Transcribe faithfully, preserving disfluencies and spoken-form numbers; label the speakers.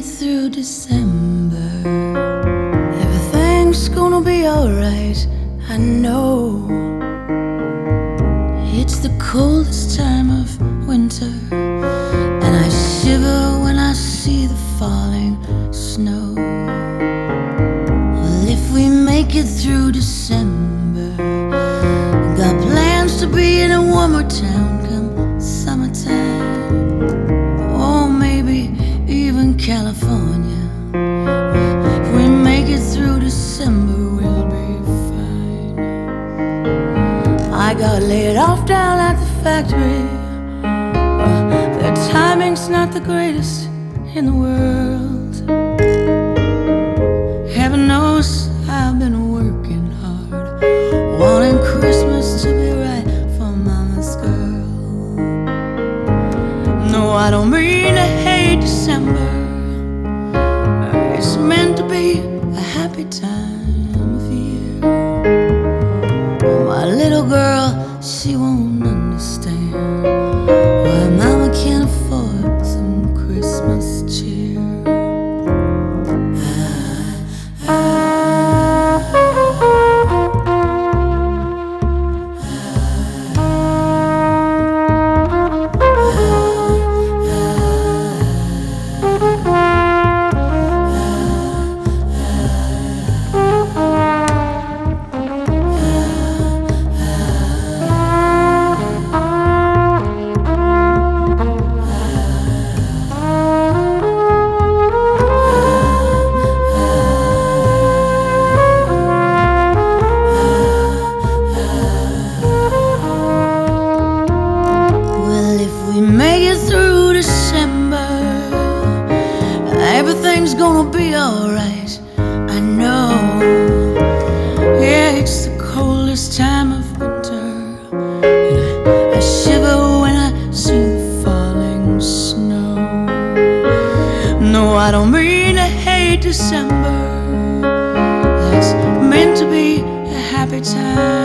Speaker 1: it through December, everything's gonna be alright, I know. It's the coldest time of winter, and I shiver when I see the falling snow. Well, if we make it through December, got plans to be in a warmer town come summertime. Oh, maybe even California. If we make it through December, we'll be fine. I got laid off down at the factory. Their timing's not the greatest in the world. Heaven knows I've been working hard, wanting Christmas to be right for mama's girl. No, I don't mean to hate December. It's meant to be a happy time of year. My little girl, she won't understand why mama can't afford some Christmas cheer. Make it through December, everything's gonna be alright, I know. Yeah, it's the coldest time of winter, and I, I shiver when I see the falling snow. No, I don't mean to hate December. That's meant to be a happy time.